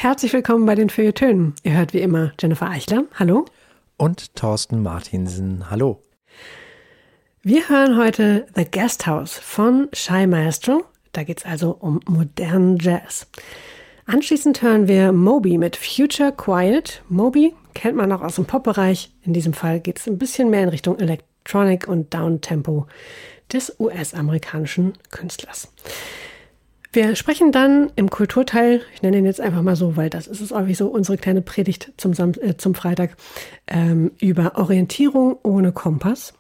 Herzlich willkommen bei den Feuilletönen. Ihr hört wie immer Jennifer Eichler, hallo. Und Thorsten Martinsen, hallo. Wir hören heute The Guest House von Shy Maestro. Da geht es also um modernen Jazz. Anschließend hören wir Moby mit Future Quiet. Moby kennt man auch aus dem Pop-Bereich. In diesem Fall geht es ein bisschen mehr in Richtung Electronic und Downtempo des US-amerikanischen Künstlers. Wir sprechen dann im Kulturteil, ich nenne ihn jetzt einfach mal so, weil das ist es irgendwie so, unsere kleine Predigt zum Freitag, über Orientierung ohne Kompass.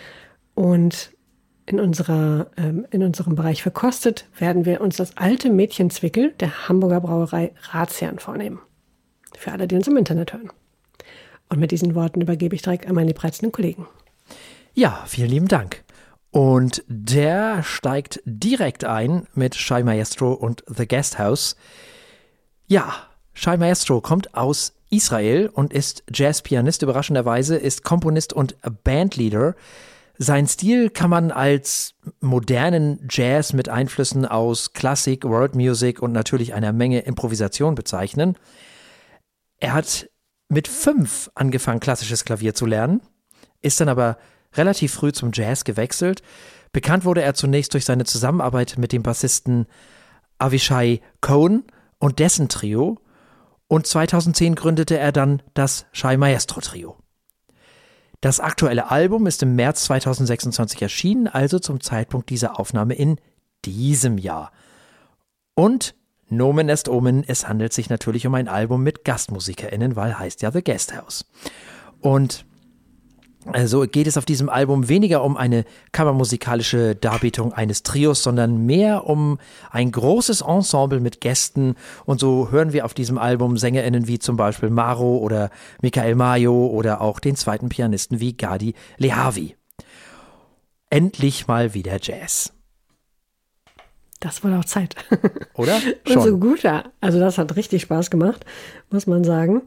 Und in unserem Bereich verkostet werden wir uns das alte Mädchenzwickel der Hamburger Brauerei Ratsherrn vornehmen. Für alle, die uns im Internet hören. Und mit diesen Worten übergebe ich direkt an meine liebreizenden Kollegen. Ja, vielen lieben Dank. Und der steigt direkt ein mit Shy Maestro und The Guest House. Ja, Shy Maestro kommt aus Israel und ist Jazzpianist, überraschenderweise, ist Komponist und Bandleader. Sein Stil kann man als modernen Jazz mit Einflüssen aus Klassik, World Music und natürlich einer Menge Improvisation bezeichnen. Er hat mit 5 angefangen, klassisches Klavier zu lernen, ist dann aber relativ früh zum Jazz gewechselt. Bekannt wurde er zunächst durch seine Zusammenarbeit mit dem Bassisten Avishai Cohen und dessen Trio. Und 2010 gründete er dann das Shy Maestro Trio. Das aktuelle Album ist im März 2026 erschienen, also zum Zeitpunkt dieser Aufnahme in diesem Jahr. Und Nomen est Omen, es handelt sich natürlich um ein Album mit GastmusikerInnen, weil heißt ja The Guest House. Und also geht es auf diesem Album weniger um eine kammermusikalische Darbietung eines Trios, sondern mehr um ein großes Ensemble mit Gästen. Und so hören wir auf diesem Album SängerInnen wie zum Beispiel Maro oder Michael Mayo oder auch den zweiten Pianisten wie Gadi Lehavi. Endlich mal wieder Jazz. Das war auch Zeit. Oder? Schon. Und so gut, ja. Also das hat richtig Spaß gemacht, muss man sagen.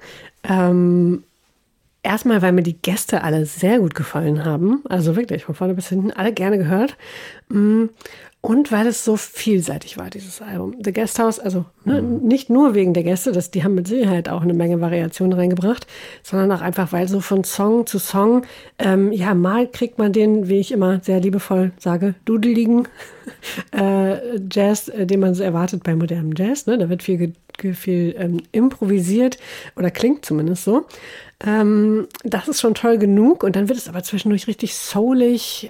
Erstmal, weil mir die Gäste alle sehr gut gefallen haben. Also wirklich, von vorne bis hinten alle gerne gehört. Und weil es so vielseitig war, dieses Album. The Guest House, also nicht nur wegen der Gäste, die haben mit Sicherheit auch eine Menge Variationen reingebracht, sondern auch einfach, weil so von Song zu Song, mal kriegt man den, wie ich immer sehr liebevoll sage, dudeligen Jazz, den man so erwartet bei modernem Jazz. Ne? Da wird viel improvisiert oder klingt zumindest so. Das ist schon toll genug und dann wird es aber zwischendurch richtig soulig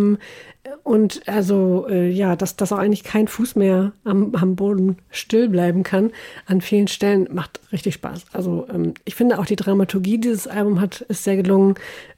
und also dass auch eigentlich kein Fuß mehr am Boden still bleiben kann an vielen Stellen, macht richtig Spaß. Also ich finde auch die Dramaturgie dieses Album ist sehr gelungen,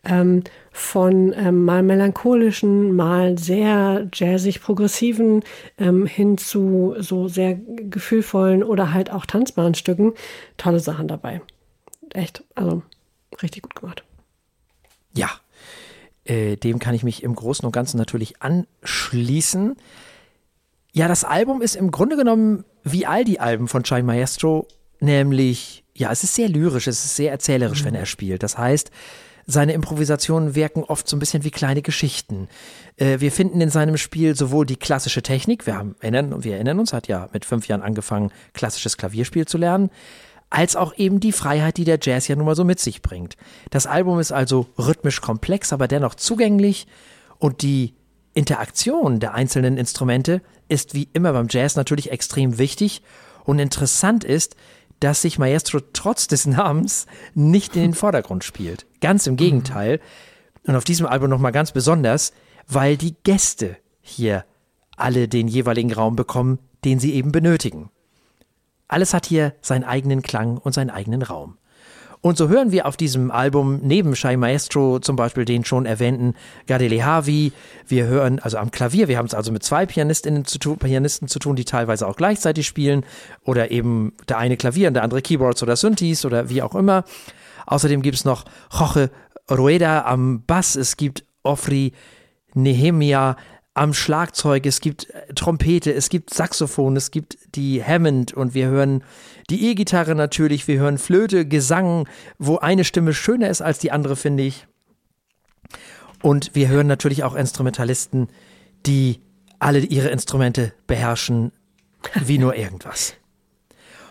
von mal melancholischen, mal sehr jazzig progressiven hin zu so sehr gefühlvollen oder halt auch tanzbaren Stücken. Tolle Sachen dabei. Echt, also richtig gut gemacht. Ja, dem kann ich mich im Großen und Ganzen natürlich anschließen. Ja, das Album ist im Grunde genommen wie all die Alben von Shy Maestro, nämlich, ja, es ist sehr lyrisch, es ist sehr erzählerisch, wenn er spielt. Das heißt, seine Improvisationen wirken oft so ein bisschen wie kleine Geschichten. Wir finden in seinem Spiel sowohl die klassische Technik, wir erinnern uns, hat ja mit 5 Jahren angefangen, klassisches Klavierspiel zu lernen, als auch eben die Freiheit, die der Jazz ja nun mal so mit sich bringt. Das Album ist also rhythmisch komplex, aber dennoch zugänglich und die Interaktion der einzelnen Instrumente ist wie immer beim Jazz natürlich extrem wichtig und interessant ist, dass sich Maestro trotz des Namens nicht in den Vordergrund spielt. Ganz im Gegenteil. Und auf diesem Album nochmal ganz besonders, weil die Gäste hier alle den jeweiligen Raum bekommen, den sie eben benötigen. Alles hat hier seinen eigenen Klang und seinen eigenen Raum. Und so hören wir auf diesem Album neben Shy Maestro zum Beispiel den schon erwähnten Gadi Lehavi. Wir hören also am Klavier, wir haben es also mit 2 Pianisten zu tun, die teilweise auch gleichzeitig spielen. Oder eben der eine Klavier und der andere Keyboards oder Synthes oder wie auch immer. Außerdem gibt es noch Jorge Rueda am Bass, es gibt Ofri Nehemia am Schlagzeug, es gibt Trompete, es gibt Saxophon, es gibt die Hammond und wir hören die E-Gitarre natürlich, wir hören Flöte, Gesang, wo eine Stimme schöner ist als die andere, finde ich. Und wir hören natürlich auch Instrumentalisten, die alle ihre Instrumente beherrschen wie nur irgendwas.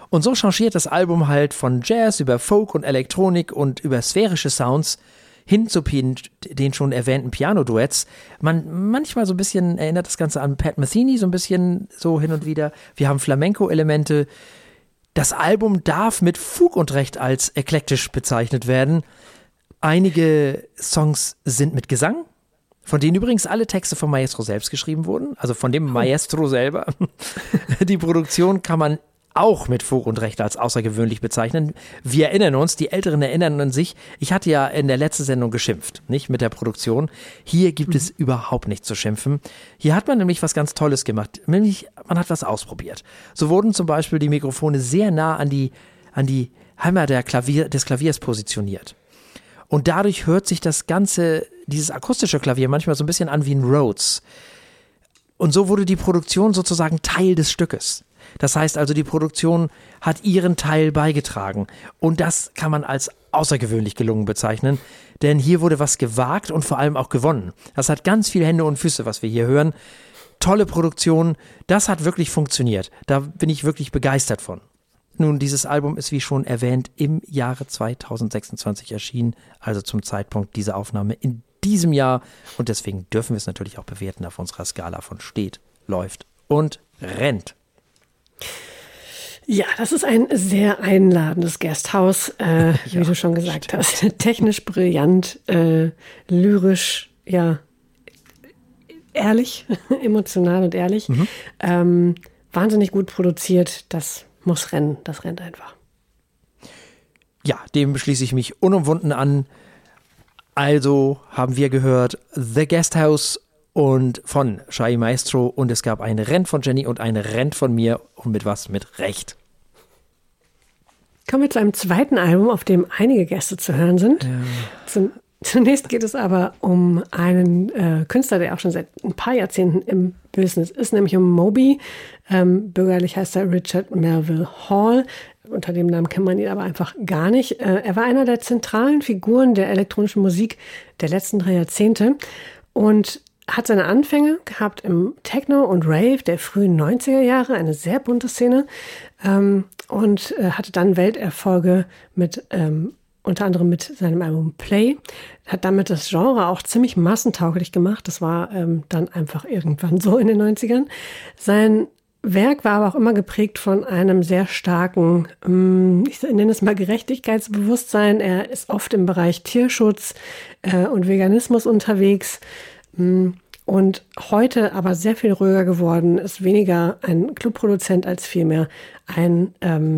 Und so changiert das Album halt von Jazz über Folk und Elektronik und über sphärische Sounds hin zu den schon erwähnten Piano-Duets. Manchmal so ein bisschen erinnert das Ganze an Pat Metheny, so ein bisschen so hin und wieder. Wir haben Flamenco-Elemente. Das Album darf mit Fug und Recht als eklektisch bezeichnet werden. Einige Songs sind mit Gesang, von denen übrigens alle Texte vom Maestro selbst geschrieben wurden, also von dem Maestro selber. Die Produktion kann man auch mit Fug und Recht als außergewöhnlich bezeichnen. Wir erinnern uns, die Älteren erinnern an sich, ich hatte ja in der letzten Sendung geschimpft, nicht mit der Produktion. Hier gibt es überhaupt nichts zu schimpfen. Hier hat man nämlich was ganz Tolles gemacht, nämlich man hat was ausprobiert. So wurden zum Beispiel die Mikrofone sehr nah an die Hammer des Klaviers positioniert. Und dadurch hört sich das Ganze, dieses akustische Klavier manchmal so ein bisschen an wie ein Rhodes. Und so wurde die Produktion sozusagen Teil des Stückes. Das heißt also, die Produktion hat ihren Teil beigetragen. Und das kann man als außergewöhnlich gelungen bezeichnen. Denn hier wurde was gewagt und vor allem auch gewonnen. Das hat ganz viele Hände und Füße, was wir hier hören. Tolle Produktion. Das hat wirklich funktioniert. Da bin ich wirklich begeistert von. Nun, dieses Album ist, wie schon erwähnt, im Jahre 2026 erschienen. Also zum Zeitpunkt dieser Aufnahme in diesem Jahr. Und deswegen dürfen wir es natürlich auch bewerten auf unserer Skala von steht, läuft und rennt. Ja, das ist ein sehr einladendes Gasthaus, wie du schon gesagt hast. Technisch brillant, lyrisch, ja, ehrlich, emotional und ehrlich. Wahnsinnig gut produziert, das muss rennen, das rennt einfach. Ja, dem schließe ich mich unumwunden an. Also haben wir gehört The Guesthouse und von Shai Maestro und es gab ein Renn von Jenny und ein Renn von mir und mit was? Mit Recht. Kommen wir zu einem zweiten Album, auf dem einige Gäste zu hören sind. Ja. Zunächst geht es aber um einen Künstler, der auch schon seit ein paar Jahrzehnten im Business ist, nämlich um Moby. Bürgerlich heißt er Richard Melville Hall. Unter dem Namen kennt man ihn aber einfach gar nicht. Er war einer der zentralen Figuren der elektronischen Musik der letzten 3 Jahrzehnte und hat seine Anfänge gehabt im Techno und Rave der frühen 90er Jahre, eine sehr bunte Szene, und hatte dann Welterfolge mit unter anderem mit seinem Album Play, hat damit das Genre auch ziemlich massentauglich gemacht. Das war dann einfach irgendwann so in den 90ern. Sein Werk war aber auch immer geprägt von einem sehr starken, ich nenne es mal Gerechtigkeitsbewusstsein. Er ist oft im Bereich Tierschutz und Veganismus unterwegs und heute aber sehr viel ruhiger geworden, ist weniger ein Clubproduzent als vielmehr ein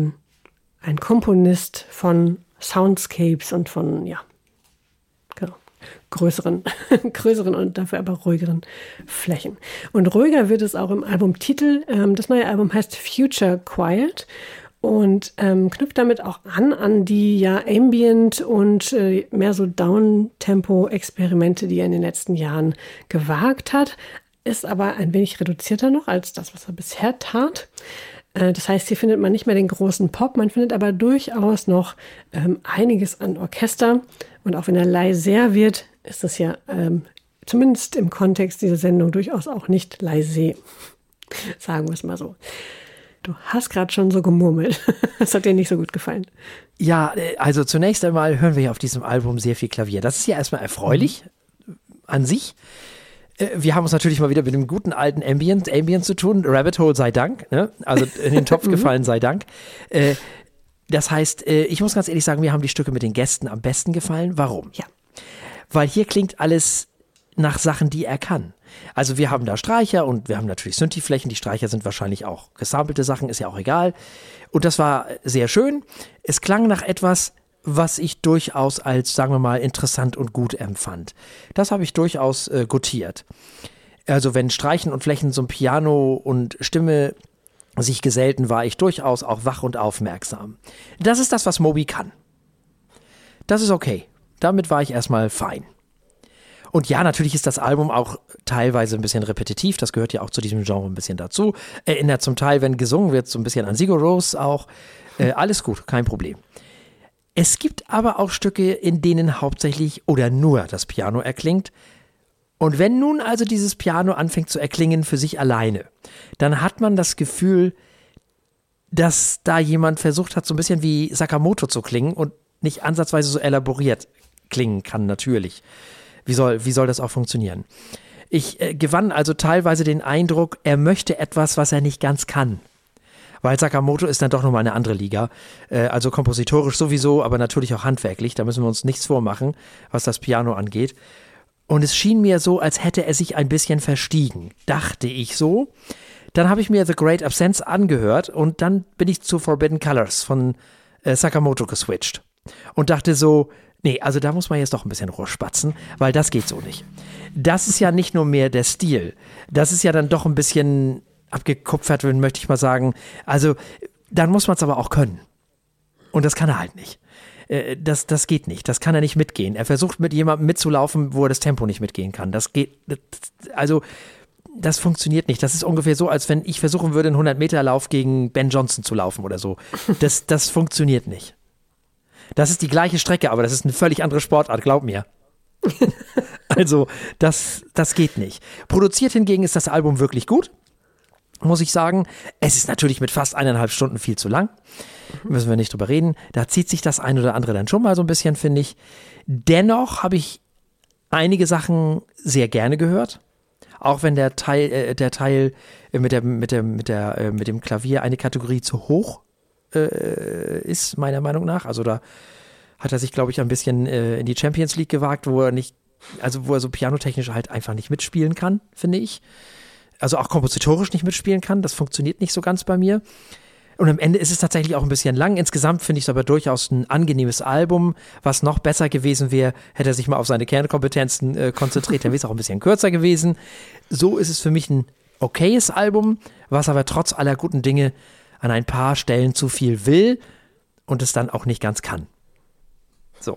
Komponist von Soundscapes und von, ja, genau, größeren und dafür aber ruhigeren Flächen. Und ruhiger wird es auch im Albumtitel. Das neue Album heißt Future Quiet und knüpft damit auch an die ja Ambient und mehr so Downtempo-Experimente, die er in den letzten Jahren gewagt hat, ist aber ein wenig reduzierter noch als das, was er bisher tat. Das heißt, hier findet man nicht mehr den großen Pop, man findet aber durchaus noch einiges an Orchester. Und auch wenn er leiser wird, ist das ja zumindest im Kontext dieser Sendung durchaus auch nicht leise. Sagen wir es mal so. Du hast gerade schon so gemurmelt. Das hat dir nicht so gut gefallen. Ja, also zunächst einmal hören wir ja auf diesem Album sehr viel Klavier. Das ist ja erstmal erfreulich an sich. Wir haben uns natürlich mal wieder mit dem guten alten Ambient zu tun. Rabbit Hole sei Dank, ne? Also in den Topf gefallen sei Dank. Das heißt, ich muss ganz ehrlich sagen, mir haben die Stücke mit den Gästen am besten gefallen. Warum? Ja. Weil hier klingt alles nach Sachen, die er kann. Also wir haben da Streicher und wir haben natürlich Synthi-Flächen. Die Streicher sind wahrscheinlich auch gesampelte Sachen, ist ja auch egal. Und das war sehr schön. Es klang nach etwas, was ich durchaus als, sagen wir mal, interessant und gut empfand. Das habe ich durchaus gutiert. Also wenn Streichen und Flächen zum Piano und Stimme sich gesellten, war ich durchaus auch wach und aufmerksam. Das ist das, was Moby kann. Das ist okay. Damit war ich erstmal fein. Und ja, natürlich ist das Album auch teilweise ein bisschen repetitiv. Das gehört ja auch zu diesem Genre ein bisschen dazu. Erinnert zum Teil, wenn gesungen wird, so ein bisschen an Sigur Rós auch. Alles gut, kein Problem. Es gibt aber auch Stücke, in denen hauptsächlich oder nur das Piano erklingt. Und wenn nun also dieses Piano anfängt zu erklingen für sich alleine, dann hat man das Gefühl, dass da jemand versucht hat, so ein bisschen wie Sakamoto zu klingen und nicht ansatzweise so elaboriert klingen kann, natürlich. Wie soll das auch funktionieren? Ich gewann also teilweise den Eindruck, er möchte etwas, was er nicht ganz kann. Weil Sakamoto ist dann doch nochmal eine andere Liga. Also kompositorisch sowieso, aber natürlich auch handwerklich. Da müssen wir uns nichts vormachen, was das Piano angeht. Und es schien mir so, als hätte er sich ein bisschen verstiegen. Dachte ich so. Dann habe ich mir The Great Absence angehört und dann bin ich zu Forbidden Colors von Sakamoto geswitcht. Und dachte so, nee, also da muss man jetzt doch ein bisschen rohrspatzen, weil das geht so nicht. Das ist ja nicht nur mehr der Stil. Das ist ja dann doch ein bisschen abgekupfert, möchte ich mal sagen. Also dann muss man es aber auch können. Und das kann er halt nicht. Das geht nicht. Das kann er nicht mitgehen. Er versucht mit jemandem mitzulaufen, wo er das Tempo nicht mitgehen kann. Das funktioniert nicht. Das ist ungefähr so, als wenn ich versuchen würde, einen 100-Meter-Lauf gegen Ben Johnson zu laufen oder so. Das funktioniert nicht. Das ist die gleiche Strecke, aber das ist eine völlig andere Sportart, glaub mir. Also, das geht nicht. Produziert hingegen ist das Album wirklich gut, muss ich sagen. Es ist natürlich mit fast 1,5 Stunden viel zu lang. Müssen wir nicht drüber reden. Da zieht sich das ein oder andere dann schon mal so ein bisschen, finde ich. Dennoch habe ich einige Sachen sehr gerne gehört. Auch wenn der Teil mit dem Klavier eine Kategorie zu hoch ist, meiner Meinung nach. Also da hat er sich, glaube ich, ein bisschen in die Champions League gewagt, wo er so pianotechnisch halt einfach nicht mitspielen kann, finde ich. Also auch kompositorisch nicht mitspielen kann. Das funktioniert nicht so ganz bei mir. Und am Ende ist es tatsächlich auch ein bisschen lang. Insgesamt finde ich es aber durchaus ein angenehmes Album. Was noch besser gewesen wäre, hätte er sich mal auf seine Kernkompetenzen konzentriert. Dann wäre es auch ein bisschen kürzer gewesen. So ist es für mich ein okayes Album, was aber trotz aller guten Dinge an ein paar Stellen zu viel will und es dann auch nicht ganz kann. So.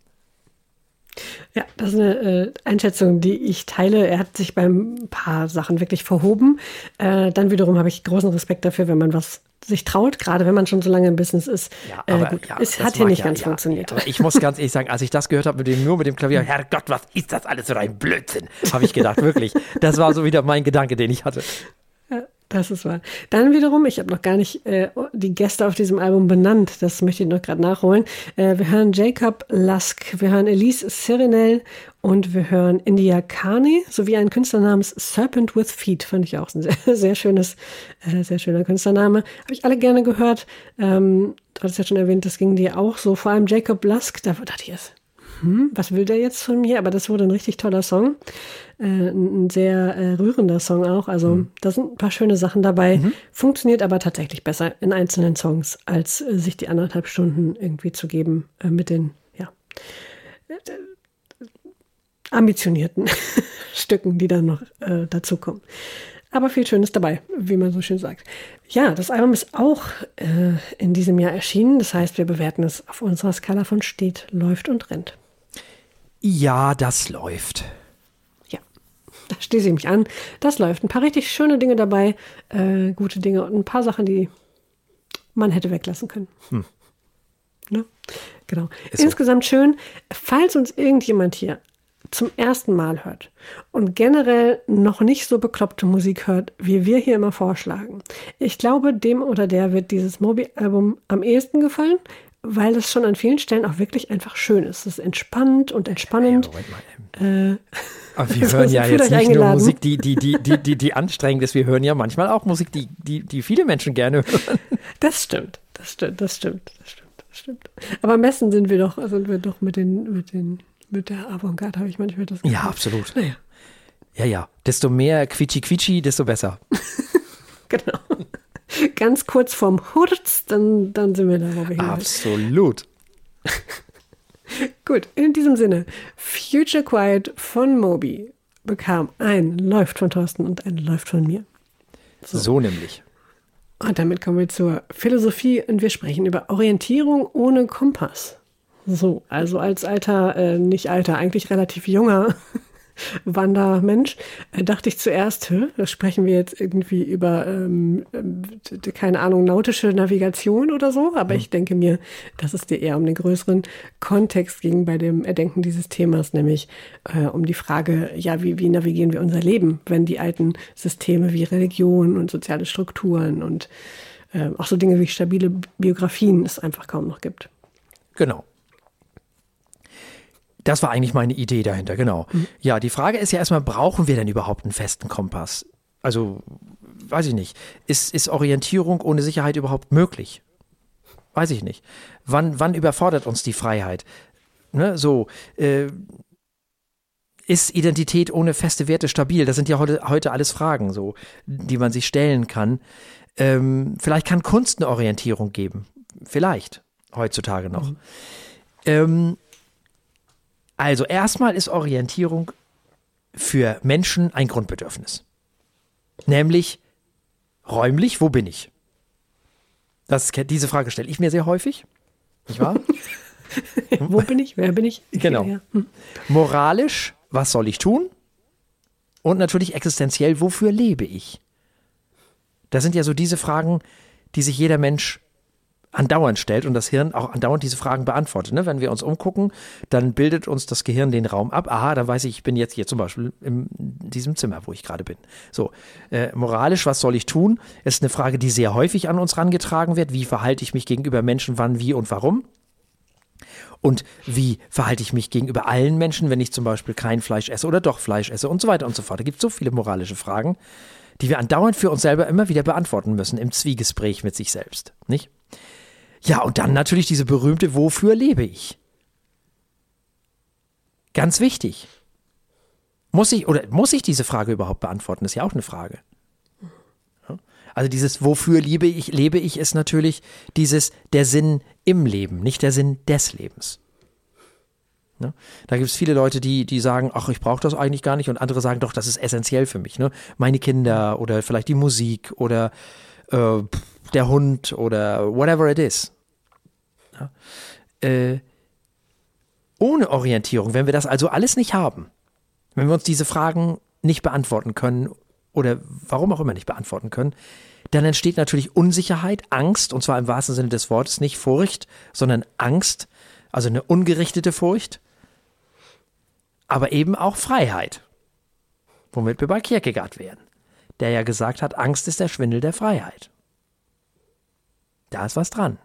Ja, das ist eine Einschätzung, die ich teile. Er hat sich bei ein paar Sachen wirklich verhoben. Dann wiederum habe ich großen Respekt dafür, wenn man was sich traut, gerade wenn man schon so lange im Business ist. Ja, aber gut, es hat hier nicht ganz funktioniert. Ja, ich muss ganz ehrlich sagen, als ich das gehört habe, nur mit dem Klavier, Herrgott, was ist das alles für ein Blödsinn, habe ich gedacht, wirklich. Das war so wieder mein Gedanke, den ich hatte. Ja, das ist wahr. Dann wiederum, ich habe noch gar nicht die Gäste auf diesem Album benannt, das möchte ich noch gerade nachholen. Wir hören Jacob Lusk, wir hören Elise Sirinel und wir hören India Carney sowie einen Künstler namens Serpent with Feet, fand ich auch ein sehr, sehr schöner Künstlername. Habe ich alle gerne gehört. Du hattest ja schon erwähnt, das ging dir auch so. Vor allem Jacob Lusk, da dachte ich erst, was will der jetzt von mir? Aber das wurde ein richtig toller Song. Ein sehr rührender Song auch. Also da sind ein paar schöne Sachen dabei. Funktioniert aber tatsächlich besser in einzelnen Songs, als sich die 1,5 Stunden irgendwie zu geben mit den ambitionierten Stücken, die dann noch dazukommen. Aber viel Schönes dabei, wie man so schön sagt. Ja, das Album ist auch in diesem Jahr erschienen. Das heißt, wir bewerten es auf unserer Skala von steht, läuft und rennt. Ja, das läuft. Ja, da schließe ich mich an. Das läuft. Ein paar richtig schöne Dinge dabei, gute Dinge und ein paar Sachen, die man hätte weglassen können. Ne? Genau. Ist Insgesamt so schön. Falls uns irgendjemand hier zum ersten Mal hört und generell noch nicht so bekloppte Musik hört, wie wir hier immer vorschlagen. Ich glaube, dem oder der wird dieses Moby-Album am ehesten gefallen, weil es schon an vielen Stellen auch wirklich einfach schön ist. Es ist entspannt und entspannend. Ja, aber wir hören ja jetzt nicht nur Musik, die anstrengend ist. Wir hören ja manchmal auch Musik, die viele Menschen gerne hören. Das stimmt. Aber am besten sind wir doch mit der Avantgarde, habe ich manchmal das Gefühl. Ja, absolut. Naja. Ja. Desto mehr Quietschi, desto besser. Genau. Ganz kurz vorm Hurz, dann sind wir da, wo wir hin. Absolut. Gut, in diesem Sinne, Future Quiet von Moby bekam ein Läuft von Thorsten und ein Läuft von mir. So nämlich. Und damit kommen wir zur Philosophie und wir sprechen über Orientierung ohne Kompass. So, also als eigentlich relativ junger Wandermensch, dachte ich zuerst, da sprechen wir jetzt irgendwie über, keine Ahnung, nautische Navigation oder so, aber ich denke mir, dass es dir eher um den größeren Kontext ging bei dem Erdenken dieses Themas, nämlich um die Frage, ja, wie navigieren wir unser Leben, wenn die alten Systeme wie Religion und soziale Strukturen und auch so Dinge wie stabile Biografien es einfach kaum noch gibt. Genau. Das war eigentlich meine Idee dahinter, genau. Ja, die Frage ist ja erstmal, brauchen wir denn überhaupt einen festen Kompass? Also, weiß ich nicht. Ist Orientierung ohne Sicherheit überhaupt möglich? Weiß ich nicht. Wann überfordert uns die Freiheit? Ne, so, ist Identität ohne feste Werte stabil? Das sind ja heute alles Fragen, so, die man sich stellen kann. Vielleicht kann Kunst eine Orientierung geben. Vielleicht. Heutzutage noch. Also erstmal ist Orientierung für Menschen ein Grundbedürfnis. Nämlich räumlich, wo bin ich? Diese Frage stelle ich mir sehr häufig, nicht wahr? Wo bin ich? Wer bin ich? Genau. Moralisch, was soll ich tun? Und natürlich existenziell, wofür lebe ich? Das sind ja so diese Fragen, die sich jeder Mensch andauernd stellt und das Hirn auch andauernd diese Fragen beantwortet. Ne? Wenn wir uns umgucken, dann bildet uns das Gehirn den Raum ab. Aha, dann weiß ich bin jetzt hier zum Beispiel in diesem Zimmer, wo ich gerade bin. So, moralisch, was soll ich tun? Ist eine Frage, die sehr häufig an uns herangetragen wird. Wie verhalte ich mich gegenüber Menschen, wann, wie und warum? Und wie verhalte ich mich gegenüber allen Menschen, wenn ich zum Beispiel kein Fleisch esse oder doch Fleisch esse und so weiter und so fort. Da gibt es so viele moralische Fragen, die wir andauernd für uns selber immer wieder beantworten müssen im Zwiegespräch mit sich selbst, nicht? Ja, und dann natürlich diese berühmte, wofür lebe ich? Ganz wichtig. Muss ich diese Frage überhaupt beantworten? Das ist ja auch eine Frage. Also dieses, wofür lebe ich, ist natürlich der Sinn im Leben, nicht der Sinn des Lebens. Ne? Da gibt es viele Leute, die sagen, ach, ich brauche das eigentlich gar nicht, und andere sagen, doch, das ist essentiell für mich. Ne? Meine Kinder oder vielleicht die Musik oder der Hund oder whatever it is. Ja? Ohne Orientierung, wenn wir das also alles nicht haben, wenn wir uns diese Fragen nicht beantworten können oder warum auch immer nicht beantworten können, dann entsteht natürlich Unsicherheit, Angst, und zwar im wahrsten Sinne des Wortes, nicht Furcht, sondern Angst, also eine ungerichtete Furcht, aber eben auch Freiheit, womit wir bei Kierkegaard wären, der ja gesagt hat, Angst ist der Schwindel der Freiheit. Da ist was dran.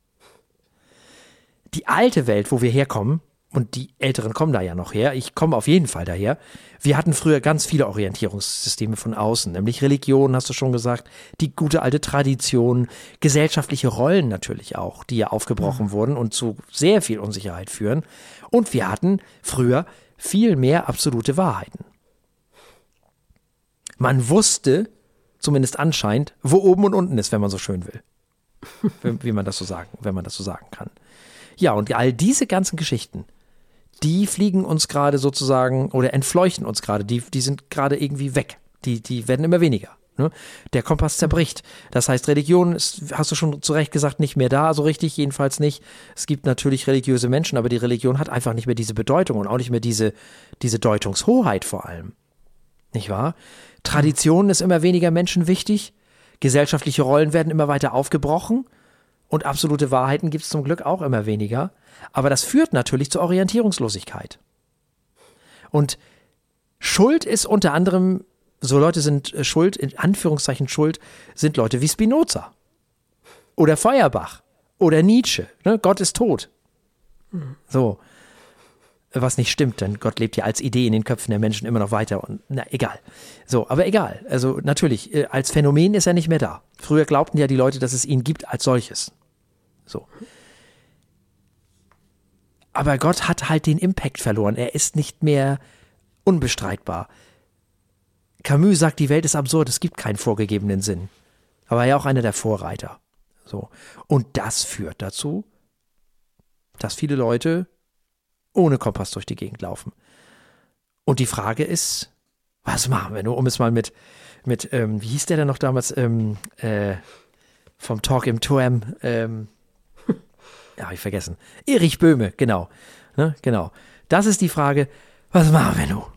Die alte Welt, wo wir herkommen, und die Älteren kommen da ja noch her, ich komme auf jeden Fall daher, wir hatten früher ganz viele Orientierungssysteme von außen, nämlich Religion, hast du schon gesagt, die gute alte Tradition, gesellschaftliche Rollen natürlich auch, die ja aufgebrochen wurden und zu sehr viel Unsicherheit führen. Und wir hatten früher viel mehr absolute Wahrheiten. Man wusste, zumindest anscheinend, wo oben und unten ist, wenn man so schön will. Wenn man das so sagen kann. Ja, und all diese ganzen Geschichten, die fliegen uns gerade sozusagen oder entfleuchten uns gerade, die sind gerade irgendwie weg. Die werden immer weniger. Ne? Der Kompass zerbricht. Das heißt, Religion ist, hast du schon zu Recht gesagt, nicht mehr da, so richtig, jedenfalls nicht. Es gibt natürlich religiöse Menschen, aber die Religion hat einfach nicht mehr diese Bedeutung und auch nicht mehr diese Deutungshoheit vor allem. Nicht wahr? Tradition ist immer weniger Menschen wichtig. Gesellschaftliche Rollen werden immer weiter aufgebrochen. Und absolute Wahrheiten gibt es zum Glück auch immer weniger. Aber das führt natürlich zur Orientierungslosigkeit. Und Schuld ist unter anderem, so Leute sind schuld, in Anführungszeichen schuld, sind Leute wie Spinoza. Oder Feuerbach. Oder Nietzsche. Ne? Gott ist tot. So. Was nicht stimmt, denn Gott lebt ja als Idee in den Köpfen der Menschen immer noch weiter. Und na, egal. So, aber egal. Also natürlich, als Phänomen ist er nicht mehr da. Früher glaubten ja die Leute, dass es ihn gibt als solches. So. Aber Gott hat halt den Impact verloren. Er ist nicht mehr unbestreitbar. Camus sagt, die Welt ist absurd, es gibt keinen vorgegebenen Sinn. Aber ja auch einer der Vorreiter. So. Und das führt dazu, dass viele Leute ohne Kompass durch die Gegend laufen. Und die Frage ist, was machen wir nur, um es mal mit wie hieß der denn noch damals, vom Talk im Turm, ja, hab ich vergessen. Erich Böhme, genau. Ne, genau. Das ist die Frage, was machen wir nun?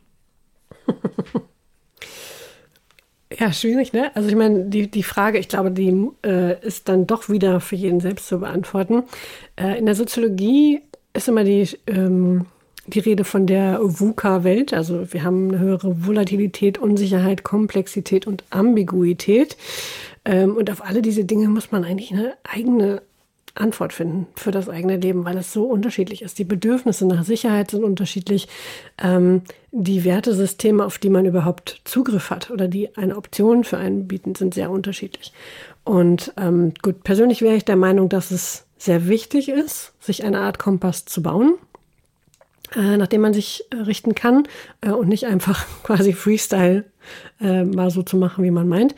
Ja, schwierig, ne? Also ich meine, die Frage, ich glaube, die ist dann doch wieder für jeden selbst zu beantworten. In der Soziologie ist immer die Rede von der VUCA-Welt. Also wir haben eine höhere Volatilität, Unsicherheit, Komplexität und Ambiguität. Und auf alle diese Dinge muss man eigentlich eine eigene Antwort finden für das eigene Leben, weil es so unterschiedlich ist. Die Bedürfnisse nach Sicherheit sind unterschiedlich. Die Wertesysteme, auf die man überhaupt Zugriff hat oder die eine Option für einen bieten, sind sehr unterschiedlich. Und gut, persönlich wäre ich der Meinung, dass es sehr wichtig ist, sich eine Art Kompass zu bauen, nach dem man sich richten kann und nicht einfach quasi Freestyle mal so zu machen, wie man meint.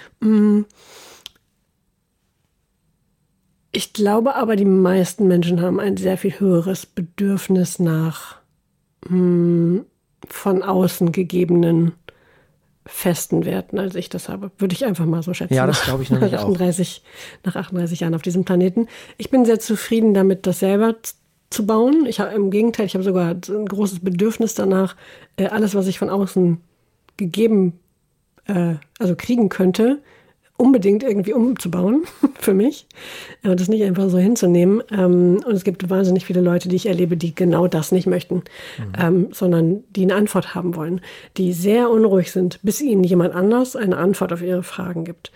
Ich glaube aber, die meisten Menschen haben ein sehr viel höheres Bedürfnis nach von außen gegebenen festen Werten, als ich das habe. Würde ich einfach mal so schätzen. Ja, das glaube ich nämlich auch. Nach 38 Jahren auf diesem Planeten. Ich bin sehr zufrieden damit, das selber zu bauen. Im Gegenteil, ich habe sogar ein großes Bedürfnis danach, alles, was ich von außen kriegen könnte, unbedingt irgendwie umzubauen für mich und das nicht einfach so hinzunehmen. Und es gibt wahnsinnig viele Leute, die ich erlebe, die genau das nicht möchten, sondern die eine Antwort haben wollen, die sehr unruhig sind, bis ihnen jemand anders eine Antwort auf ihre Fragen gibt.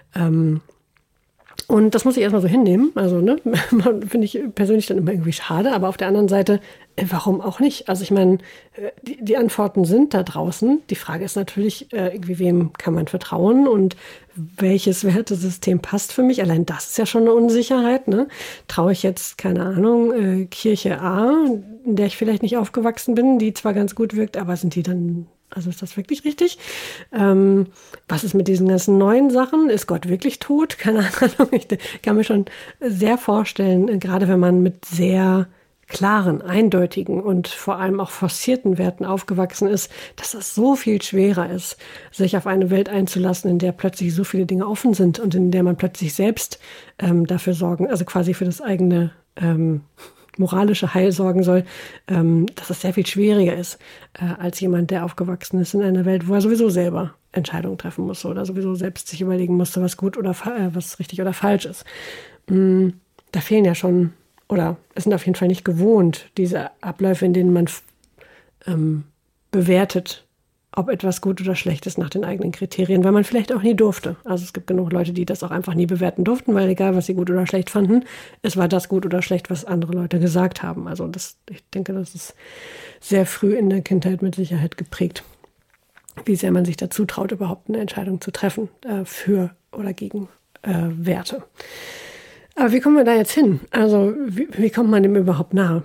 Und das muss ich erstmal so hinnehmen. Also, finde ich persönlich dann immer irgendwie schade. Aber auf der anderen Seite, warum auch nicht? Also ich meine, die Antworten sind da draußen. Die Frage ist natürlich, irgendwie wem kann man vertrauen und welches Wertesystem passt für mich? Allein das ist ja schon eine Unsicherheit. Ne? Traue ich jetzt, keine Ahnung, Kirche A, in der ich vielleicht nicht aufgewachsen bin, die zwar ganz gut wirkt, aber sind die dann... Also ist das wirklich richtig? Was ist mit diesen ganzen neuen Sachen? Ist Gott wirklich tot? Keine Ahnung. Ich kann mir schon sehr vorstellen, gerade wenn man mit sehr klaren, eindeutigen und vor allem auch forcierten Werten aufgewachsen ist, dass es so viel schwerer ist, sich auf eine Welt einzulassen, in der plötzlich so viele Dinge offen sind und in der man plötzlich selbst dafür sorgen, also quasi für das eigene moralische Heil sorgen soll, dass es sehr viel schwieriger ist, als jemand, der aufgewachsen ist in einer Welt, wo er sowieso selber Entscheidungen treffen muss oder sowieso selbst sich überlegen musste, was gut oder was richtig oder falsch ist. Da fehlen ja schon, oder es sind auf jeden Fall nicht gewohnt, diese Abläufe, in denen man bewertet, ob etwas gut oder schlecht ist nach den eigenen Kriterien, weil man vielleicht auch nie durfte. Also es gibt genug Leute, die das auch einfach nie bewerten durften, weil egal, was sie gut oder schlecht fanden, es war das gut oder schlecht, was andere Leute gesagt haben. Also ich denke, das ist sehr früh in der Kindheit mit Sicherheit geprägt, wie sehr man sich dazu traut, überhaupt eine Entscheidung zu treffen für oder gegen Werte. Aber wie kommen wir da jetzt hin? Also wie kommt man dem überhaupt nahe?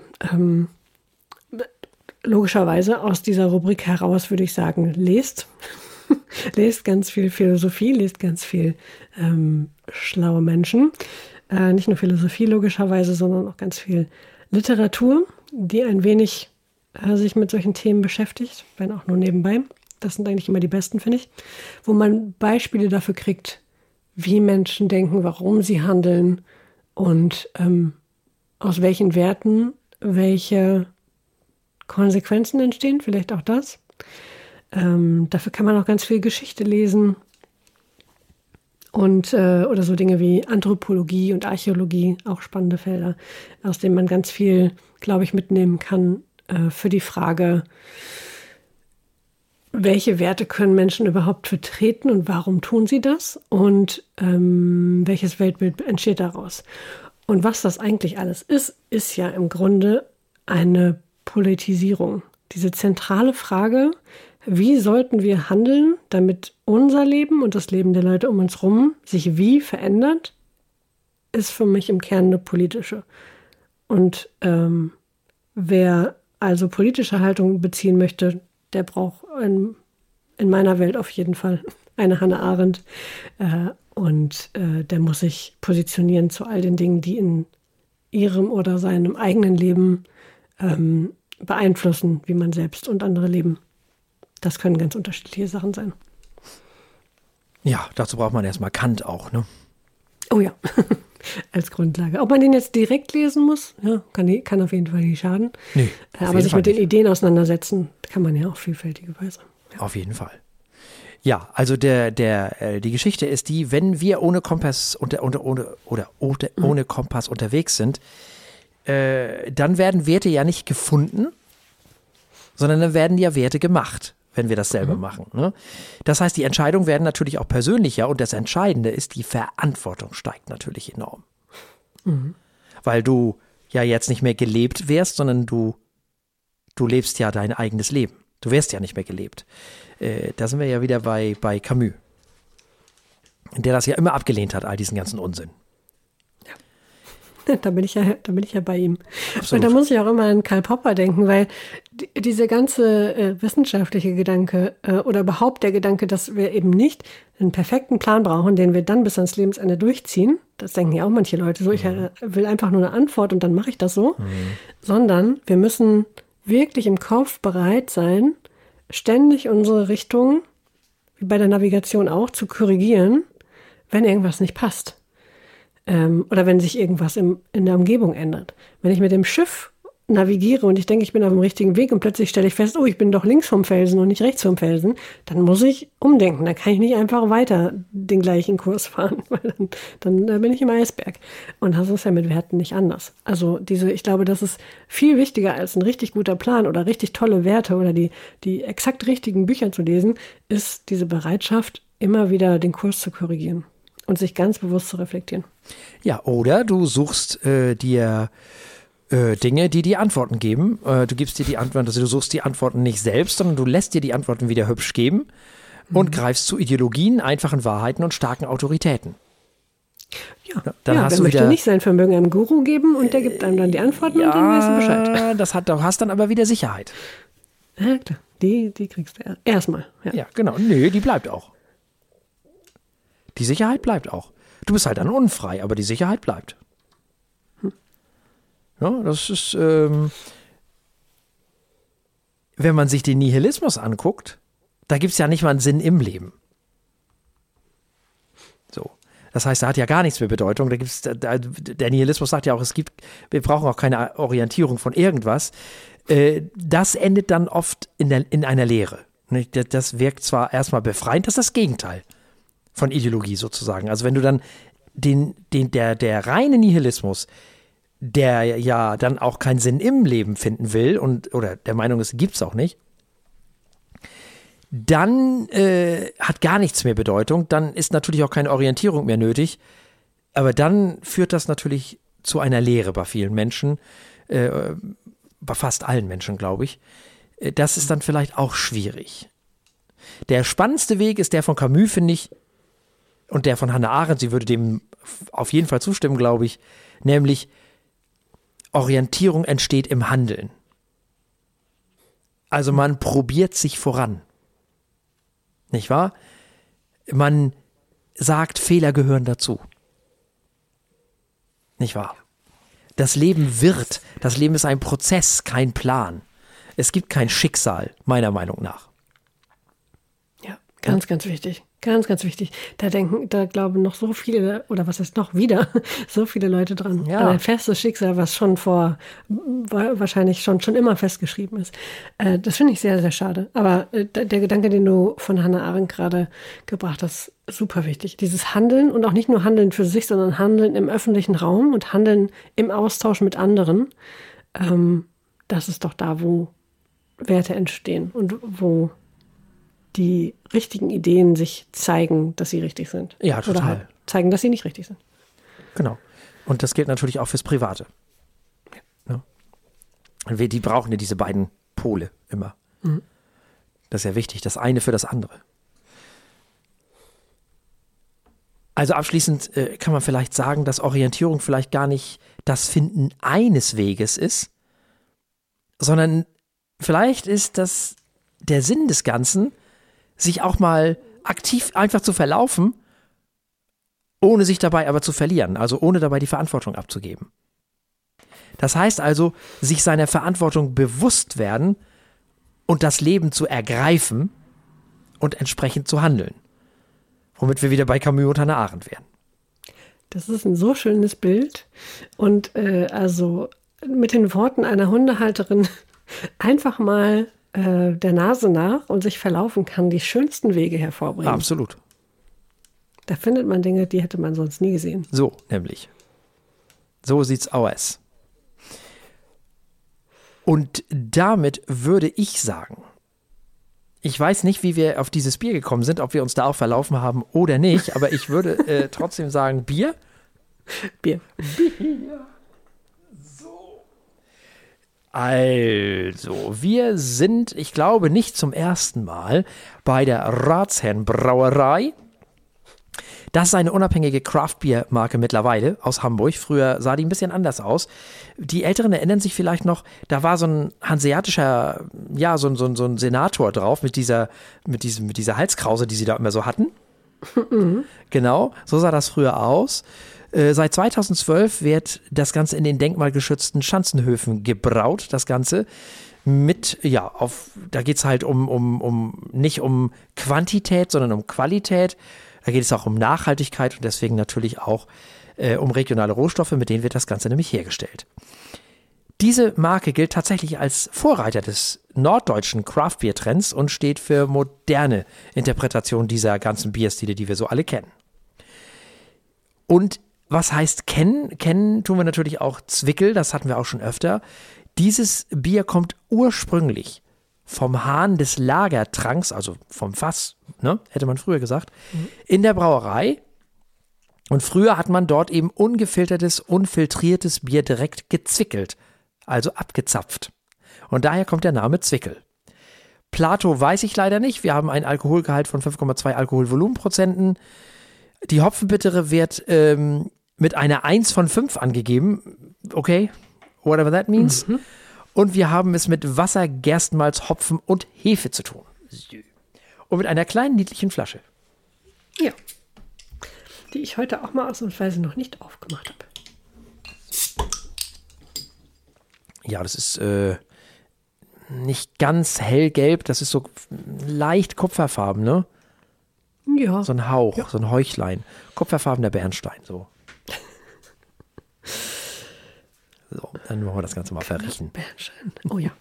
Logischerweise aus dieser Rubrik heraus würde ich sagen, lest ganz viel Philosophie, lest ganz viel schlaue Menschen. Nicht nur Philosophie logischerweise, sondern auch ganz viel Literatur, die ein wenig sich mit solchen Themen beschäftigt, wenn auch nur nebenbei. Das sind eigentlich immer die besten, finde ich. Wo man Beispiele dafür kriegt, wie Menschen denken, warum sie handeln und aus welchen Werten welche Konsequenzen entstehen, vielleicht auch das. Dafür kann man auch ganz viel Geschichte lesen und oder so Dinge wie Anthropologie und Archäologie, auch spannende Felder, aus denen man ganz viel, glaube ich, mitnehmen kann für die Frage, welche Werte können Menschen überhaupt vertreten und warum tun sie das und welches Weltbild entsteht daraus. Und was das eigentlich alles ist ja im Grunde eine Politisierung. Diese zentrale Frage, wie sollten wir handeln, damit unser Leben und das Leben der Leute um uns herum sich wie verändert, ist für mich im Kern eine politische. Und wer also politische Haltung beziehen möchte, der braucht in meiner Welt auf jeden Fall eine Hannah Arendt und der muss sich positionieren zu all den Dingen, die in ihrem oder seinem eigenen Leben beeinflussen, wie man selbst und andere leben. Das können ganz unterschiedliche Sachen sein. Ja, dazu braucht man erstmal Kant auch, ne? Oh ja, als Grundlage. Ob man den jetzt direkt lesen muss, ja, kann auf jeden Fall nicht schaden. Nee, aber sich mit den Ideen auseinandersetzen, kann man ja auf vielfältige Weise. Ja. Auf jeden Fall. Ja, also die Geschichte ist die, wenn wir ohne Kompass ohne Kompass unterwegs sind, dann werden Werte ja nicht gefunden, sondern dann werden ja Werte gemacht. wenn wir das selber machen. Ne? Das heißt, die Entscheidungen werden natürlich auch persönlicher und das Entscheidende ist, die Verantwortung steigt natürlich enorm. Weil du ja jetzt nicht mehr gelebt wärst, sondern du lebst ja dein eigenes Leben. Du wärst ja nicht mehr gelebt. Da sind wir ja wieder bei Camus, der das ja immer abgelehnt hat, all diesen ganzen Unsinn. Da bin ich ja bei ihm. Absolut. Und da muss ich auch immer an Karl Popper denken, weil diese ganze wissenschaftliche Gedanke oder überhaupt der Gedanke, dass wir eben nicht einen perfekten Plan brauchen, den wir dann bis ans Lebensende durchziehen, das denken ja auch manche Leute so, ich will einfach nur eine Antwort und dann mache ich das so, sondern wir müssen wirklich im Kopf bereit sein, ständig unsere Richtung, wie bei der Navigation auch, zu korrigieren, wenn irgendwas nicht passt. Oder wenn sich irgendwas in der Umgebung ändert. Wenn ich mit dem Schiff navigiere und ich denke, ich bin auf dem richtigen Weg und plötzlich stelle ich fest, oh, ich bin doch links vom Felsen und nicht rechts vom Felsen, dann muss ich umdenken. Da kann ich nicht einfach weiter den gleichen Kurs fahren, weil dann bin ich im Eisberg. Und das ist ja mit Werten nicht anders. Also ich glaube, das ist viel wichtiger als ein richtig guter Plan oder richtig tolle Werte oder die exakt richtigen Bücher zu lesen, ist diese Bereitschaft, immer wieder den Kurs zu korrigieren. Und sich ganz bewusst zu reflektieren. Ja, oder du suchst dir Dinge, die dir Antworten geben. Du gibst dir die Antworten, also du suchst die Antworten nicht selbst, sondern du lässt dir die Antworten wieder hübsch geben und greifst zu Ideologien, einfachen Wahrheiten und starken Autoritäten. Ja, dann hast wer du möchte wieder nicht sein Vermögen einem Guru geben und der gibt einem dann die Antworten und dann weißt du Bescheid. Du hast dann aber wieder Sicherheit. Ja, klar. Die kriegst du erstmal. Ja, genau. Nö, die bleibt auch. Die Sicherheit bleibt auch. Du bist halt dann unfrei, aber die Sicherheit bleibt. Ja, das ist, wenn man sich den Nihilismus anguckt, da gibt es ja nicht mal einen Sinn im Leben. So. Das heißt, da hat ja gar nichts mehr Bedeutung. Der Nihilismus sagt ja auch, wir brauchen auch keine Orientierung von irgendwas. Das endet dann oft in einer Leere. Das wirkt zwar erstmal befreiend, das ist das Gegenteil von Ideologie sozusagen. Also wenn du dann der reine Nihilismus, der ja dann auch keinen Sinn im Leben finden will oder der Meinung ist, gibt's auch nicht, dann hat gar nichts mehr Bedeutung, dann ist natürlich auch keine Orientierung mehr nötig, aber dann führt das natürlich zu einer Leere bei vielen Menschen, bei fast allen Menschen, glaube ich. Das ist dann vielleicht auch schwierig. Der spannendste Weg ist der von Camus, finde ich, und der von Hannah Arendt, sie würde dem auf jeden Fall zustimmen, glaube ich, nämlich Orientierung entsteht im Handeln. Also man probiert sich voran. Nicht wahr? Man sagt, Fehler gehören dazu. Nicht wahr? Das Leben ist ein Prozess, kein Plan. Es gibt kein Schicksal, meiner Meinung nach. Ja, ganz wichtig. Ganz, ganz wichtig. Da glauben noch so viele, oder was ist noch wieder, so viele Leute dran. Ja. An ein festes Schicksal, was wahrscheinlich schon immer festgeschrieben ist. Das finde ich sehr, sehr schade. Aber der Gedanke, den du von Hannah Arendt gerade gebracht hast, super wichtig. Dieses Handeln und auch nicht nur Handeln für sich, sondern Handeln im öffentlichen Raum und Handeln im Austausch mit anderen. Das ist doch da, wo Werte entstehen und wo die richtigen Ideen sich zeigen, dass sie richtig sind. Ja, total. Oder halt zeigen, dass sie nicht richtig sind. Genau. Und das gilt natürlich auch fürs Private. Ja. Und die brauchen ja diese beiden Pole immer. Mhm. Das ist ja wichtig, das eine für das andere. Also abschließend kann man vielleicht sagen, dass Orientierung vielleicht gar nicht das Finden eines Weges ist, sondern vielleicht ist das der Sinn des Ganzen, sich auch mal aktiv einfach zu verlaufen, ohne sich dabei aber zu verlieren, also ohne dabei die Verantwortung abzugeben. Das heißt also, sich seiner Verantwortung bewusst werden und das Leben zu ergreifen und entsprechend zu handeln. Womit wir wieder bei Camus und Hannah Arendt wären. Das ist ein so schönes Bild und also mit den Worten einer Hundehalterin einfach mal der Nase nach und sich verlaufen kann, die schönsten Wege hervorbringen. Absolut. Da findet man Dinge, die hätte man sonst nie gesehen. So, nämlich. So sieht's aus. Und damit würde ich sagen, Ich weiß nicht, wie wir auf dieses Bier gekommen sind, ob wir uns da auch verlaufen haben oder nicht, aber ich würde trotzdem sagen Bier. Bier. So. Also, wir sind, ich glaube, nicht zum ersten Mal bei der Ratsherrenbrauerei. Das ist eine unabhängige Craft-Bier-Marke mittlerweile aus Hamburg. Früher sah die ein bisschen anders aus. Die Älteren erinnern sich vielleicht noch, da war so ein hanseatischer, ja, so ein Senator drauf mit dieser Halskrause, die sie da immer so hatten. Genau, so sah das früher aus. Seit 2012 wird das Ganze in den denkmalgeschützten Schanzenhöfen gebraut, das Ganze. Da geht es halt nicht um Quantität, sondern um Qualität. Da geht es auch um Nachhaltigkeit und deswegen natürlich auch um regionale Rohstoffe, mit denen wird das Ganze nämlich hergestellt. Diese Marke gilt tatsächlich als Vorreiter des norddeutschen Craft-Bier-Trends und steht für moderne Interpretation dieser ganzen Bierstile, die wir so alle kennen. Und was heißt kennen? Kennen tun wir natürlich auch Zwickel, das hatten wir auch schon öfter. Dieses Bier kommt ursprünglich vom Hahn des Lagertranks, also vom Fass, ne, hätte man früher gesagt, in der Brauerei. Und früher hat man dort eben ungefiltertes, unfiltriertes Bier direkt gezwickelt, also abgezapft. Und daher kommt der Name Zwickel. Plato weiß ich leider nicht. Wir haben einen Alkoholgehalt von 5,2 Alkoholvolumenprozenten. Die Hopfenbittere wird mit einer 1 von 5 angegeben. Okay, whatever that means. Und wir haben es mit Wasser, Gerstenmalz, Hopfen und Hefe zu tun. Und mit einer kleinen, niedlichen Flasche. Ja. Die ich heute auch mal ausnahmsweise noch nicht aufgemacht habe. Ja, das ist nicht ganz hellgelb. Das ist so leicht kupferfarben, ne? Ja. So ein Hauch, so ein Häuchlein. Kupferfarbener Bernstein, so. So, dann wollen wir das Ganze mal verriechen. Bernstein. Oh ja.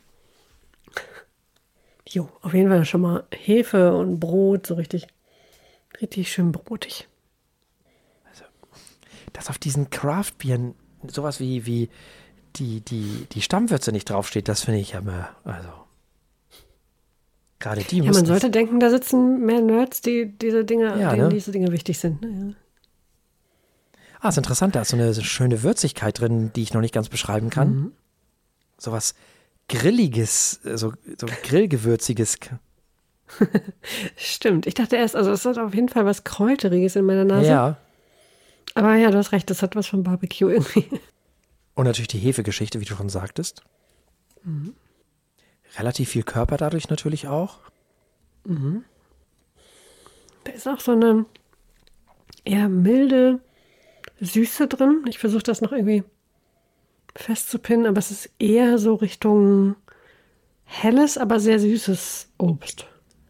Jo, auf jeden Fall schon mal Hefe und Brot, so richtig schön brotig. Also, dass auf diesen Craft-Bieren sowas wie die Stammwürze nicht draufsteht, das finde ich ja immer, also gerade die Ja, man sollte denken, da sitzen mehr Nerds, denen diese Dinge wichtig sind. Ne? Ja. Ist interessant, da ist so eine schöne Würzigkeit drin, die ich noch nicht ganz beschreiben kann. Sowas Grilliges, so Grillgewürziges. Stimmt, ich dachte erst, also es hat auf jeden Fall was Kräuteriges in meiner Nase. Ja. Aber ja, du hast recht, das hat was von Barbecue irgendwie. Und natürlich die Hefegeschichte, wie du schon sagtest. Relativ viel Körper dadurch natürlich auch. Da ist auch so eine eher milde Süße drin. Ich versuche das noch irgendwie festzupinnen, aber es ist eher so Richtung helles, aber sehr süßes Obst.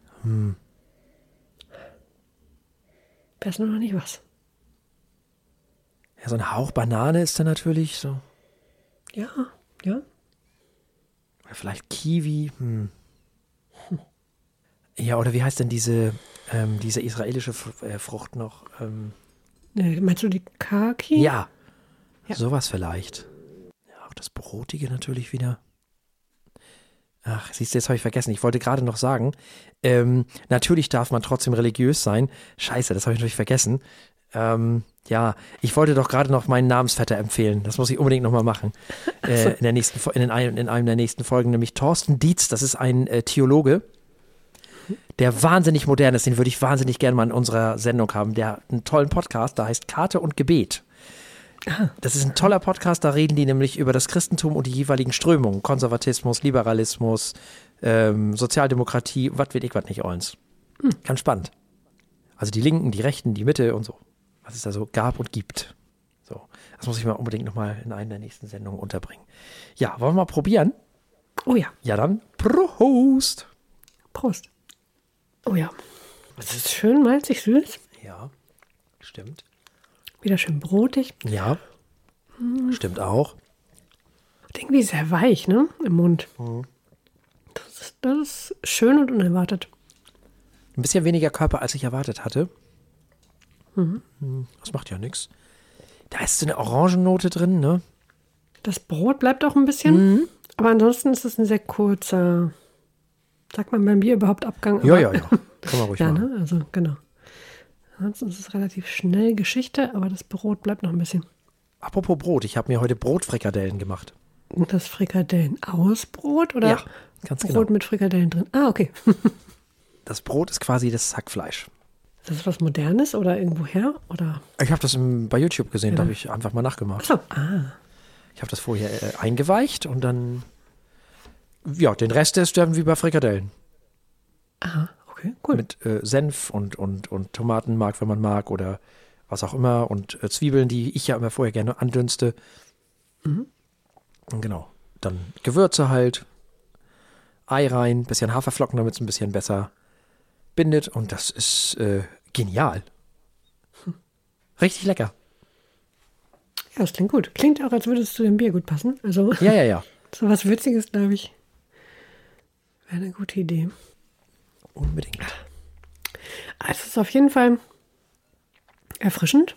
Weiß nur noch nicht was. Ja, so ein Hauch Banane ist da natürlich so. Ja. Oder vielleicht Kiwi. Ja, oder wie heißt denn diese israelische Frucht noch? Meinst du die Kaki? Ja, sowas vielleicht. Ja, auch das Brotige natürlich wieder. Ach, siehst du, jetzt habe ich vergessen. Ich wollte gerade noch sagen, natürlich darf man trotzdem religiös sein. Scheiße, das habe ich natürlich vergessen. Ja, ich wollte doch gerade noch meinen Namensvetter empfehlen. Das muss ich unbedingt nochmal machen. In einem der nächsten Folgen, nämlich Thorsten Dietz. Das ist ein Theologe, der wahnsinnig modern ist. Den würde ich wahnsinnig gerne mal in unserer Sendung haben. Der hat einen tollen Podcast, da heißt Karte und Gebet. Das ist ein toller Podcast, da reden die nämlich über das Christentum und die jeweiligen Strömungen. Konservatismus, Liberalismus, Sozialdemokratie, was weiß ich, was nicht eins. Ganz spannend. Also die Linken, die Rechten, die Mitte und so. Was es da so gab und gibt. So, das muss ich mal unbedingt nochmal in einer der nächsten Sendungen unterbringen. Ja, wollen wir mal probieren? Oh ja. Ja, dann Prost. Prost. Oh ja. Das ist schön malzig süß. Ja, stimmt. Wieder schön brotig. Ja, stimmt auch. Und irgendwie sehr weich, ne? Im Mund. Das ist schön und unerwartet. Ein bisschen weniger Körper, als ich erwartet hatte. Das macht ja nichts. Da ist so eine Orangennote drin, ne? Das Brot bleibt auch ein bisschen. Aber ansonsten ist es ein sehr kurzer Sagt man beim Bier überhaupt Abgang? Ja. Kann man ruhig ja, machen. ne? Also, genau. Ansonsten ist es relativ schnell Geschichte, aber das Brot bleibt noch ein bisschen. Apropos Brot, ich habe mir heute Brotfrikadellen gemacht. Und das Frikadellen aus Brot oder Ja, ganz Brot genau. mit Frikadellen drin? Ah, okay. Das Brot ist quasi das Hackfleisch. Ist das was Modernes oder irgendwoher? Oder? Ich habe das bei YouTube gesehen, da habe ich einfach mal nachgemacht. Achso, ah. Ich habe das vorher eingeweicht und dann, ja, den Rest ist dann wie bei Frikadellen. Aha, okay, cool. Mit Senf und Tomatenmark, wenn man mag, oder was auch immer. Und Zwiebeln, die ich ja immer vorher gerne andünste. Und genau. Dann Gewürze halt. Ei rein, bisschen Haferflocken, damit es ein bisschen besser bindet. Und das ist genial. Richtig lecker. Ja, das klingt gut. Klingt auch, als würde es zu dem Bier gut passen. Also Ja. so was Würziges, glaube ich, wäre eine gute Idee. Unbedingt. Also es ist auf jeden Fall erfrischend.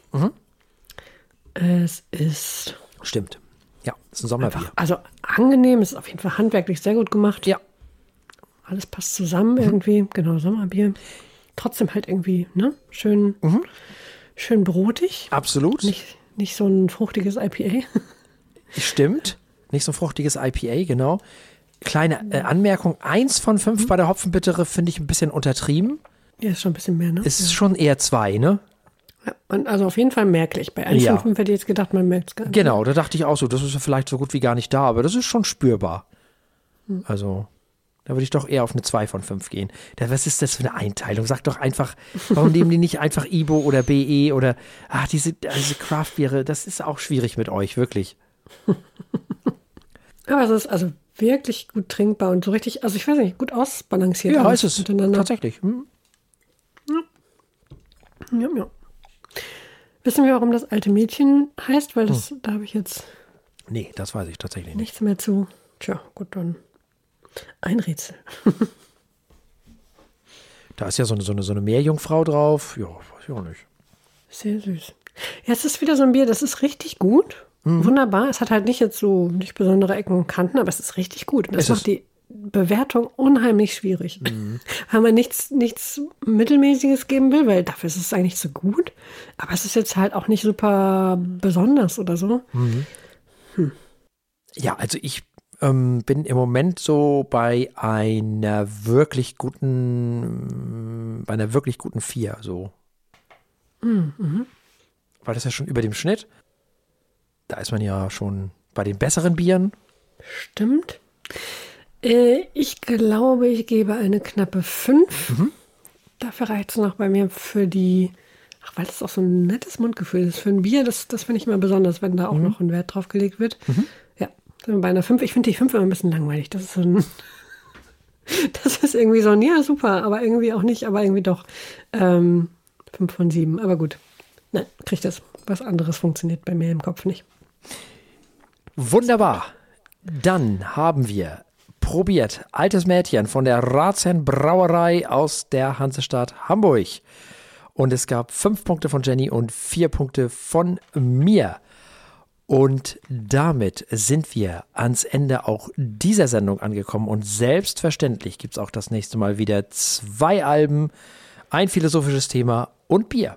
Es ist Stimmt. Ja, ist ein Sommerbier. einfach, also angenehm, es ist auf jeden Fall handwerklich sehr gut gemacht. Ja. Alles passt zusammen irgendwie. Genau, Sommerbier. Trotzdem halt irgendwie, ne? Schön brotig. Absolut. Nicht so ein fruchtiges IPA. Stimmt. Nicht so ein fruchtiges IPA, genau. Kleine Anmerkung, 1 von 5 bei der Hopfenbittere finde ich ein bisschen untertrieben. Ja, ist schon ein bisschen mehr, ne? Ist schon eher 2, ne? Ja, und also auf jeden Fall merklich. Bei 1 Ja. von 5 hätte ich jetzt gedacht, man merkt es gar nicht. Genau, da dachte ich auch so, das ist ja vielleicht so gut wie gar nicht da, aber das ist schon spürbar. Also, da würde ich doch eher auf eine 2 von 5 gehen. Was ist das für eine Einteilung? Sag doch einfach, warum nehmen die nicht einfach IBO oder BE oder, diese Craft-Biere, das ist auch schwierig mit euch, wirklich. Aber es ist also wirklich gut trinkbar und so richtig, also ich weiß nicht, gut ausbalanciert. Ja, alles ist es. miteinander. Tatsächlich. Ja. Wissen wir, warum das alte Mädchen heißt? Weil das, da habe ich jetzt Nee, das weiß ich tatsächlich nicht. nichts mehr zu. Tja, gut, dann ein Rätsel. Da ist ja so eine Meerjungfrau drauf. Ja, weiß ich auch nicht. Sehr süß. Ja, es ist wieder so ein Bier, das ist richtig gut. Wunderbar. Es hat halt nicht jetzt so nicht besondere Ecken und Kanten, aber es ist richtig gut. Und das Es macht ist- die Bewertung unheimlich schwierig. Weil man nichts Mittelmäßiges geben will, weil dafür ist es eigentlich zu gut. Aber es ist jetzt halt auch nicht super besonders oder so. Ja, also ich bin im Moment so bei einer wirklich guten 4, so. Weil das ist ja schon über dem Schnitt. Da ist man ja schon bei den besseren Bieren. Stimmt. Ich glaube, ich gebe eine knappe 5. Dafür reicht es noch bei mir für die, weil das auch so ein nettes Mundgefühl ist. Für ein Bier, das finde ich immer besonders, wenn da auch noch ein Wert drauf gelegt wird. Ja, sind wir bei einer 5. Ich finde die 5 immer ein bisschen langweilig. Das ist so ein, das ist irgendwie so ein, ja, super, aber irgendwie auch nicht, aber irgendwie doch 5 von 7. Aber gut. Nein, kriegt das. Was anderes funktioniert bei mir im Kopf nicht. Wunderbar. Dann haben wir probiert Altes Mädchen von der Ratsherrn Brauerei aus der Hansestadt Hamburg. Und es gab 5 Punkte von Jenny und 4 Punkte von mir. Und damit sind wir ans Ende auch dieser Sendung angekommen. Und selbstverständlich gibt es auch das nächste Mal wieder 2 Alben, ein philosophisches Thema und Bier.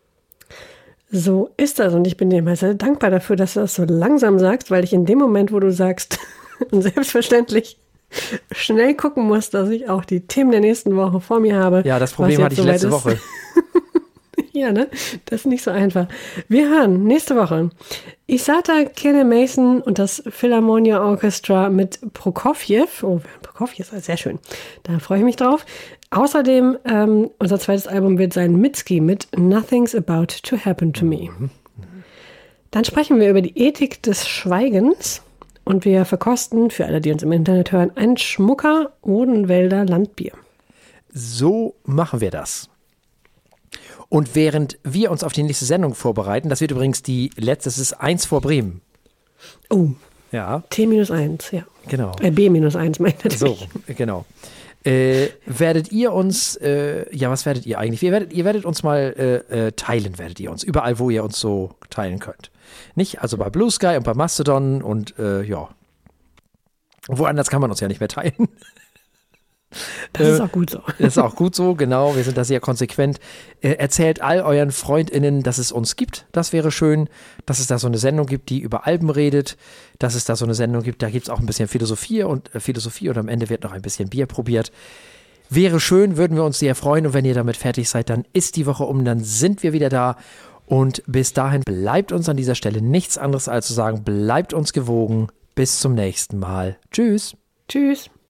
So ist das und ich bin dir immer sehr dankbar dafür, dass du das so langsam sagst, weil ich in dem Moment, wo du sagst, selbstverständlich schnell gucken muss, dass ich auch die Themen der nächsten Woche vor mir habe. Ja, das Problem was hatte ich jetzt letzte soweit Woche. ist. Ja, ne? Das ist nicht so einfach. Wir hören nächste Woche Isata Kene Mason und das Philharmonia Orchestra mit Prokofjew. Oh, Prokofjew ist sehr schön. Da freue ich mich drauf. Außerdem, unser zweites Album wird sein Mitski mit Nothing's About to Happen to Me. Dann sprechen wir über die Ethik des Schweigens und wir verkosten, für alle, die uns im Internet hören, ein Schmucker Odenwälder Landbier. So machen wir das. Und während wir uns auf die nächste Sendung vorbereiten, das wird übrigens die letzte, das ist 1 vor Bremen. Oh, Ja, T-1, ja. genau. B-1 meine ich So, natürlich. genau. Werdet ihr uns, was werdet ihr eigentlich? Ihr werdet uns mal teilen, werdet ihr uns. Überall, wo ihr uns so teilen könnt. Nicht? Also bei Blue Sky und bei Mastodon und ja. Woanders kann man uns ja nicht mehr teilen. Das ist auch gut so. Das ist auch gut so, genau. Wir sind da sehr konsequent. Erzählt all euren FreundInnen, dass es uns gibt. Das wäre schön, dass es da so eine Sendung gibt, die über Alben redet. Dass es da so eine Sendung gibt, da gibt es auch ein bisschen Philosophie und am Ende wird noch ein bisschen Bier probiert. Wäre schön, würden wir uns sehr freuen. Und wenn ihr damit fertig seid, dann ist die Woche um, dann sind wir wieder da. Und bis dahin bleibt uns an dieser Stelle nichts anderes als zu sagen, bleibt uns gewogen. Bis zum nächsten Mal. Tschüss. Tschüss.